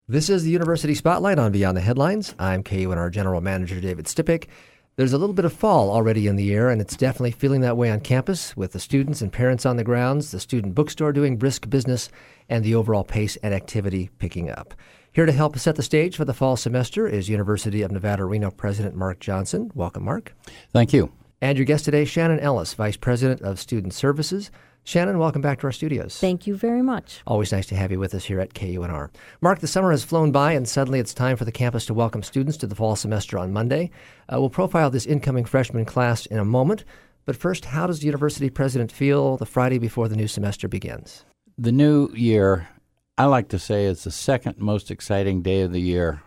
This is the University Spotlight on Beyond the Headlines. I'm KUNR General Manager David Stipik. There's a little bit of fall already in the air, and it's definitely feeling that way on campus with the students and parents on the grounds, the student bookstore doing brisk business, and the overall pace and activity picking up. Here to help set the stage for the fall semester is University of Nevada, Reno President Mark Johnson. Welcome, Mark. Thank you. And your guest today, Shannon Ellis, Vice President of Student Services. Shannon, welcome back to our studios. Thank you very much. Always nice to have you with us here at KUNR. Mark, the summer has flown by, and suddenly it's time for the campus to welcome students to the fall semester on Monday. We'll profile this incoming freshman class in a moment. But first, how does the university president feel the Friday before the new semester begins? The new year, I like to say, is the second most exciting day of the year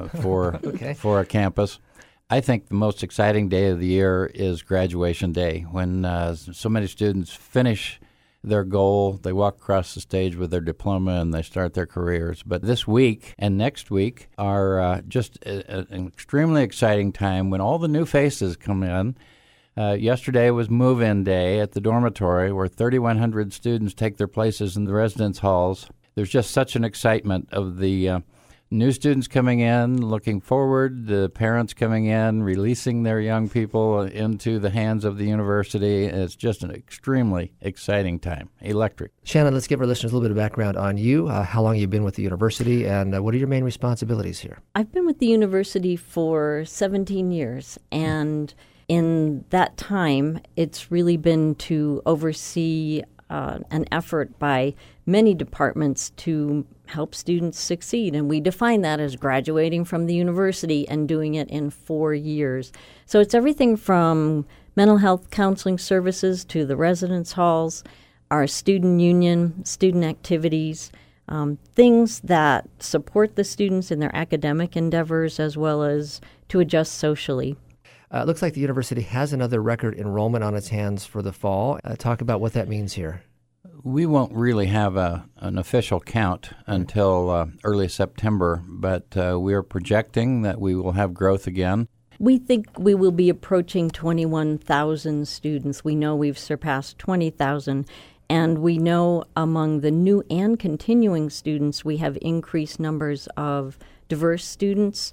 for a campus. I think the most exciting day of the year is graduation day, when so many students finish their goal, they walk across the stage with their diploma, and they start their careers. But this week and next week are just an extremely exciting time when all the new faces come in. Yesterday was move-in day at the dormitory, where 3,100 students take their places in the residence halls. There's just such an excitement of the new students coming in, looking forward, the parents coming in, releasing their young people into the hands of the university. It's just an extremely exciting time. Electric. Shannon, let's give our listeners a little bit of background on you, how long you've been with the university, and what are your main responsibilities here? I've been with the university for 17 years, and in that time, it's really been to oversee an effort by many departments to help students succeed. And we define that as graduating from the university and doing it in 4 years. So it's everything from mental health counseling services to the residence halls, our student union, student activities, things that support the students in their academic endeavors as well as to adjust socially. It looks like the university has another record enrollment on its hands for the fall. Talk about what that means here. We won't really have an official count until early September, but we are projecting that we will have growth again. We think we will be approaching 21,000 students. We know we've surpassed 20,000, and we know among the new and continuing students, we have increased numbers of diverse students.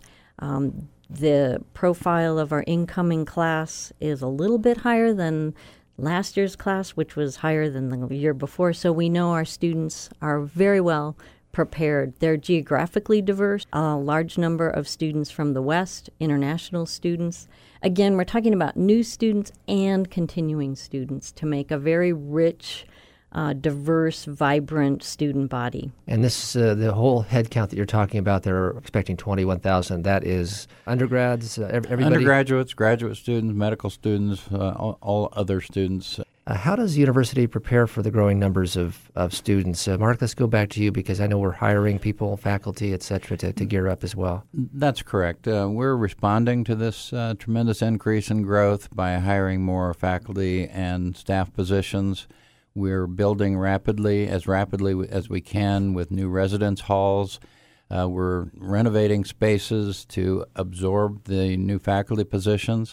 The profile of our incoming class is a little bit higher than last year's class, which was higher than the year before. So we know our students are very well prepared. They're geographically diverse, a large number of students from the West, international students. Again, we're talking about new students and continuing students to make a very rich, diverse, vibrant student body. And this, the whole head count that you're talking about, they're expecting 21,000. That is undergrads, everybody? Undergraduates, graduate students, medical students, all other students. How does the university prepare for the growing numbers of students? Mark, let's go back to you because I know we're hiring people, faculty, et cetera, to gear up as well. That's correct. We're responding to this tremendous increase in growth by hiring more faculty and staff positions. We're building rapidly as we can with new residence halls. We're renovating spaces to absorb the new faculty positions.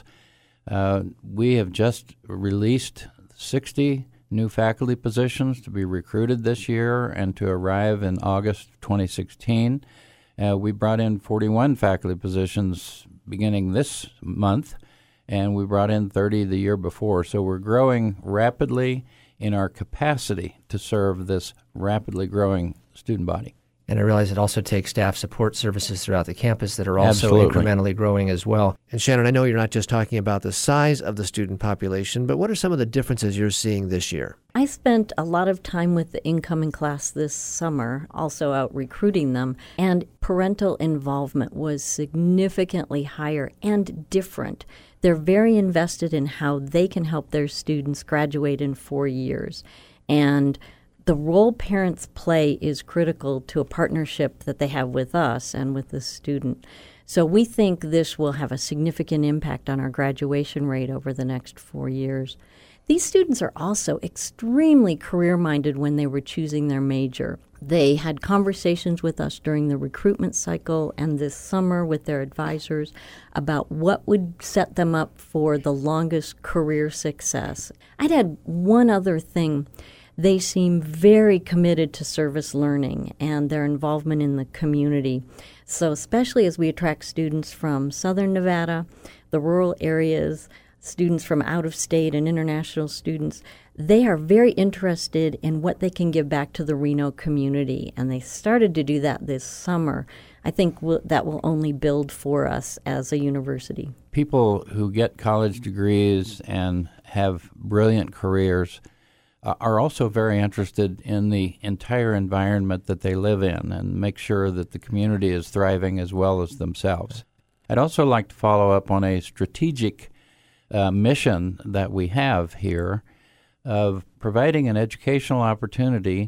We have just released 60 new faculty positions to be recruited this year and to arrive in August 2016. We brought in 41 faculty positions beginning this month, and we brought in 30 the year before. So we're growing rapidly in our capacity to serve this rapidly growing student body. And I realize it also takes staff support services throughout the campus that are also Absolutely. incrementally growing as well. And Shannon, I know you're not just talking about the size of the student population, but what are some of the differences you're seeing this year? I spent a lot of time with the incoming class this summer, also out recruiting them, and parental involvement was significantly higher and different. They're very invested in how they can help their students graduate in 4 years. And the role parents play is critical to a partnership that they have with us and with the student. So we think this will have a significant impact on our graduation rate over the next 4 years. These students are also extremely career-minded when they were choosing their major. They had conversations with us during the recruitment cycle and this summer with their advisors about what would set them up for the longest career success. I'd add one other thing. they seem very committed to service learning and their involvement in the community. So especially as we attract students from Southern Nevada, the rural areas, students from out of state and international students, they are very interested in what they can give back to the Reno community, and they started to do that this summer. I think that will only build for us as a university. People who get college degrees and have brilliant careers are also very interested in the entire environment that they live in and make sure that the community is thriving as well as themselves. I'd also like to follow up on a strategic mission that we have here of providing an educational opportunity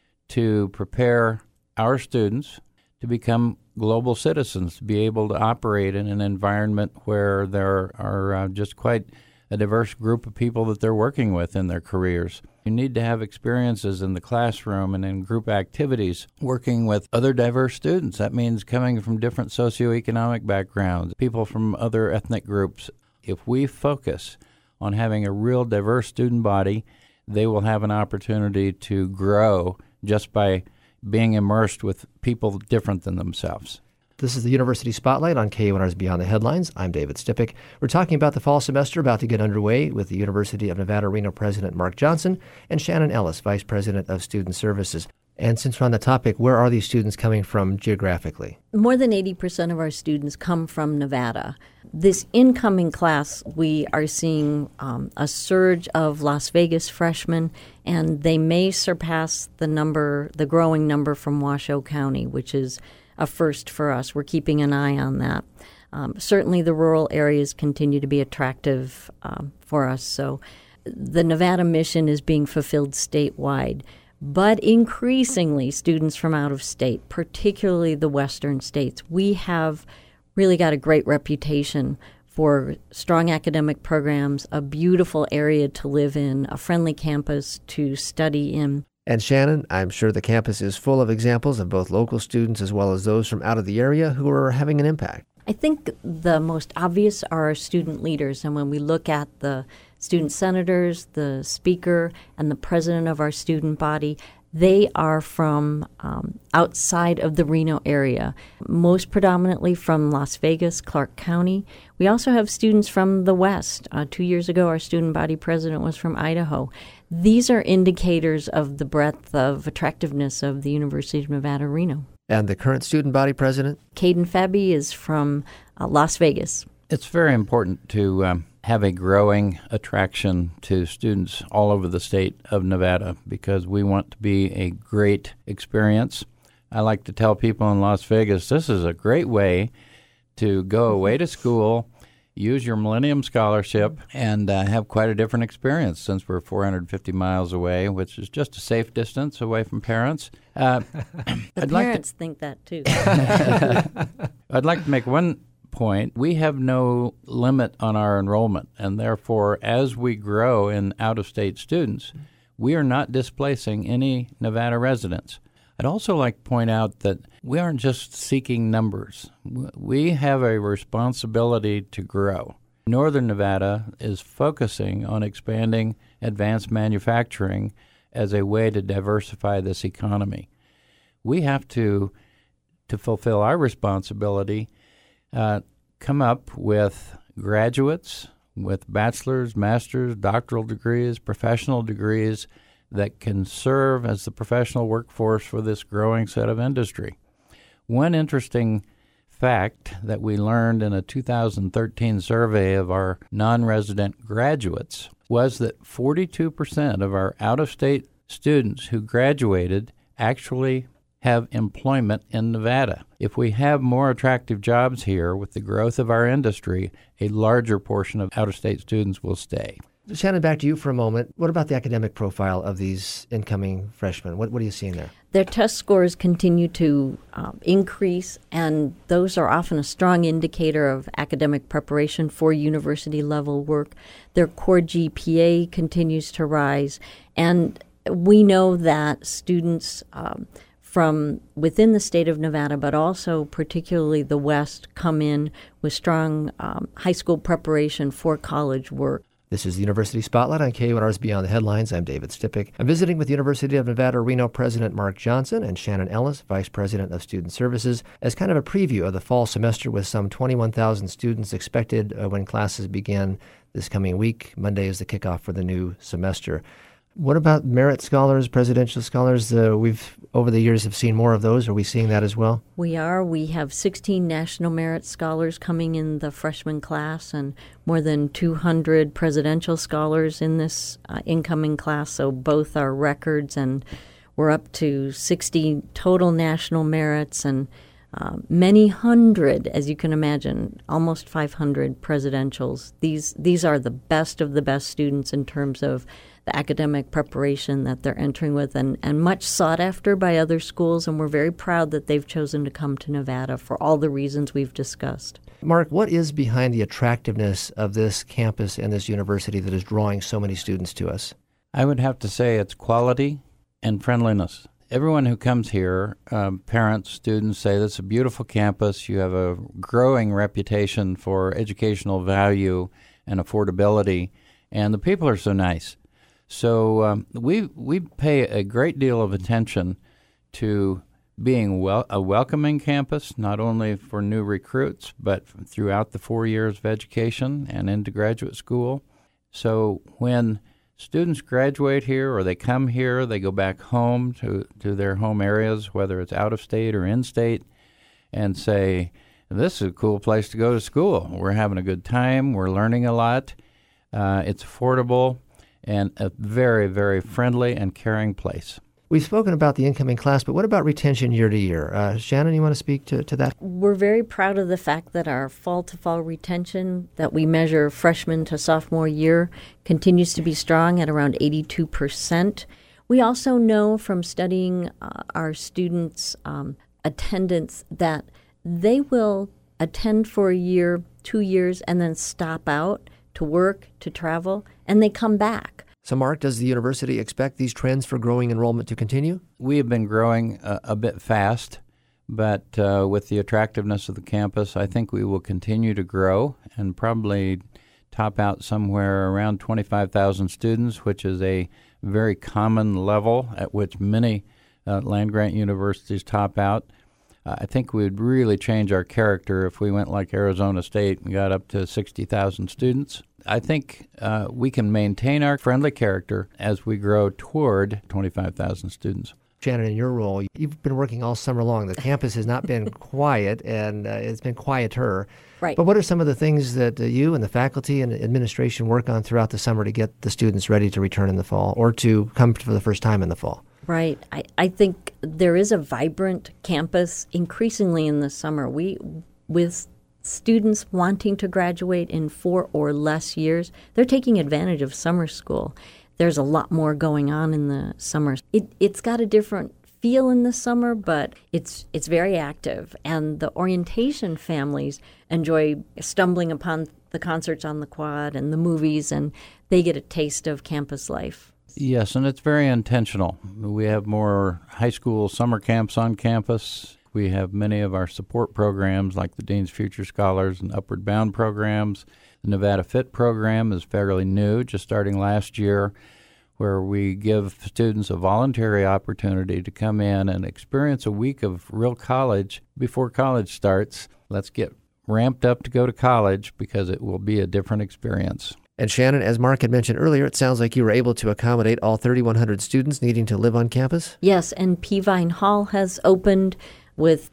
to prepare our students to become global citizens, to be able to operate in an environment where there are just quite a diverse group of people that they're working with in their careers. You need to have experiences in the classroom and in group activities working with other diverse students. That means coming from different socioeconomic backgrounds, people from other ethnic groups. If we focus on having a real diverse student body, they will have an opportunity to grow just by being immersed with people different than themselves. This is the University Spotlight on KUNR's Beyond the Headlines. I'm David Stipik. We're talking about the fall semester about to get underway with the University of Nevada, Reno President Mark Johnson and Shannon Ellis, Vice President of Student Services. And since we're on the topic, where are these students coming from geographically? More than 80% of our students come from Nevada. This incoming class, we are seeing a surge of Las Vegas freshmen, and they may surpass the growing number from Washoe County, which is a first for us. We're keeping an eye on that. Certainly the rural areas continue to be attractive for us. So the Nevada mission is being fulfilled statewide. But increasingly, students from out of state, particularly the western states, we have really got a great reputation for strong academic programs, a beautiful area to live in, a friendly campus to study in. And Shannon, I'm sure the campus is full of examples of both local students as well as those from out of the area who are having an impact. I think the most obvious are our student leaders. And when we look at the student senators, the speaker, and the president of our student body, they are from outside of the Reno area, most predominantly from Las Vegas, Clark County. We also have students from the West. 2 years ago, our student body president was from Idaho. These are indicators of the breadth of attractiveness of the University of Nevada, Reno. And the current student body president? Caden Fabi is from Las Vegas. It's very important to have a growing attraction to students all over the state of Nevada because we want to be a great experience. I like to tell people in Las Vegas, this is a great way to go away to school, use your Millennium Scholarship, and have quite a different experience since we're 450 miles away, which is just a safe distance away from parents. Parents think that too. I'd like to make one point. We have no limit on our enrollment, and therefore, as we grow in out-of-state students, we are not displacing any Nevada residents. I'd also like to point out that we aren't just seeking numbers. We have a responsibility to grow. Northern Nevada is focusing on expanding advanced manufacturing as a way to diversify this economy. We have to fulfill our responsibility, come up with graduates with bachelor's, master's, doctoral degrees, professional degrees that can serve as the professional workforce for this growing set of industry. One interesting fact that we learned in a 2013 survey of our non-resident graduates was that 42% of our out-of-state students who graduated actually have employment in Nevada. If we have more attractive jobs here with the growth of our industry, a larger portion of out-of-state students will stay. Shannon, back to you for a moment. What about the academic profile of these incoming freshmen? What are you seeing there? Their test scores continue to increase, and those are often a strong indicator of academic preparation for university-level work. Their core GPA continues to rise, and we know that students from within the state of Nevada, but also particularly the West, come in with strong high school preparation for college work. This is the University Spotlight on KUNR's Beyond the Headlines. I'm David Stipik. I'm visiting with University of Nevada, Reno President Mark Johnson and Shannon Ellis, Vice President of Student Services, as kind of a preview of the fall semester with some 21,000 students expected when classes begin this coming week. Monday is the kickoff for the new semester. What about merit scholars, presidential scholars? We've, over the years, have seen more of those. Are we seeing that as well? We are. We have 16 National Merit Scholars coming in the freshman class and more than 200 presidential scholars in this incoming class. So both are records, and we're up to 60 total national merits and many hundred, as you can imagine, almost 500 presidentials. These are the best of the best students in terms of the academic preparation that they're entering with, and much sought after by other schools, and we're very proud that they've chosen to come to Nevada for all the reasons we've discussed. Mark, what is behind the attractiveness of this campus and this university that is drawing so many students to us? I would have to say it's quality and friendliness. Everyone who comes here, parents, students, say this is a beautiful campus. You have a growing reputation for educational value and affordability, and the people are so nice. So we pay a great deal of attention to being a welcoming campus, not only for new recruits, but throughout the 4 years of education and into graduate school. So when students graduate here or they come here, they go back home to their home areas, whether it's out of state or in state, and say, this is a cool place to go to school. We're having a good time. We're learning a lot. It's affordable and a very, very friendly and caring place. We've spoken about the incoming class, but what about retention year to year? Shannon, you want to speak to that? We're very proud of the fact that our fall-to-fall retention that we measure freshman to sophomore year continues to be strong at around 82%. We also know from studying our students' attendance that they will attend for a year, 2 years, and then stop out to work, to travel, and they come back. So, Mark, does the university expect these trends for growing enrollment to continue? We have been growing a bit fast, but with the attractiveness of the campus, I think we will continue to grow and probably top out somewhere around 25,000 students, which is a very common level at which many land-grant universities top out. I think we would really change our character if we went like Arizona State and got up to 60,000 students. I think we can maintain our friendly character as we grow toward 25,000 students. Shannon, in your role, you've been working all summer long. The campus has not been quiet, and it's been quieter. Right. But what are some of the things that you and the faculty and administration work on throughout the summer to get the students ready to return in the fall or to come for the first time in the fall? Right. I think there is a vibrant campus increasingly in the summer. With students wanting to graduate in 4 or less years, they're taking advantage of summer school. There's a lot more going on in the summer. It's got a different feel in the summer, but it's very active. And the orientation families enjoy stumbling upon the concerts on the quad and the movies, and they get a taste of campus life. Yes, and it's very intentional. We have more high school summer camps on campus. We have many of our support programs like the Dean's Future Scholars and Upward Bound programs. The Nevada Fit program is fairly new, just starting last year, where we give students a voluntary opportunity to come in and experience a week of real college before college starts. Let's get ramped up to go to college because it will be a different experience. And Shannon, as Mark had mentioned earlier, it sounds like you were able to accommodate all 3,100 students needing to live on campus? Yes, and Peavine Hall has opened with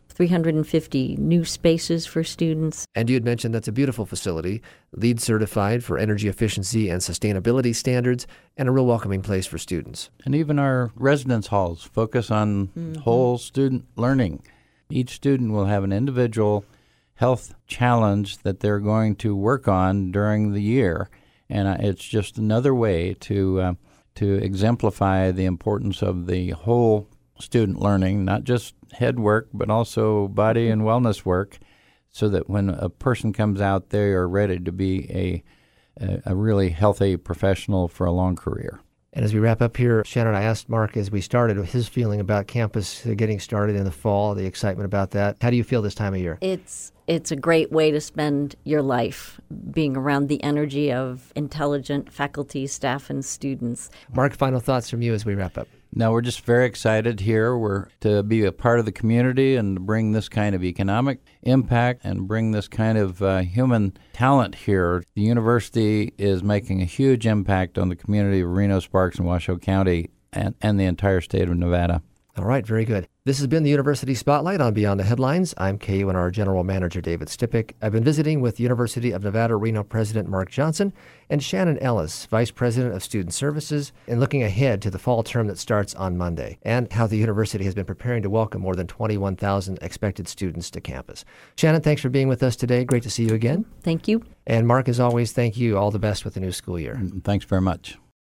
350 new spaces for students. And you had mentioned that's a beautiful facility, LEED certified for energy efficiency and sustainability standards, and a real welcoming place for students. And even our residence halls focus on whole student learning. Each student will have an individual health challenge that they're going to work on during the year. And it's just another way to exemplify the importance of the whole student learning, not just head work, but also body and wellness work, so that when a person comes out, they are ready to be a really healthy professional for a long career. And as we wrap up here, Shannon, I asked Mark as we started his feeling about campus getting started in the fall, the excitement about that. How do you feel this time of year? It's a great way to spend your life, being around the energy of intelligent faculty, staff, and students. Mark, final thoughts from you as we wrap up. No, we're just very excited here. We're to be a part of the community and bring this kind of economic impact and bring this kind of human talent here. The university is making a huge impact on the community of Reno, Sparks, and Washoe County and the entire state of Nevada. All right, very good. This has been the University Spotlight on Beyond the Headlines. I'm KUNR General Manager David Stipik. I've been visiting with University of Nevada, Reno President Mark Johnson and Shannon Ellis, Vice President of Student Services, and looking ahead to the fall term that starts on Monday and how the university has been preparing to welcome more than 21,000 expected students to campus. Shannon, thanks for being with us today. Great to see you again. Thank you. And Mark, as always, thank you. All the best with the new school year. Thanks very much.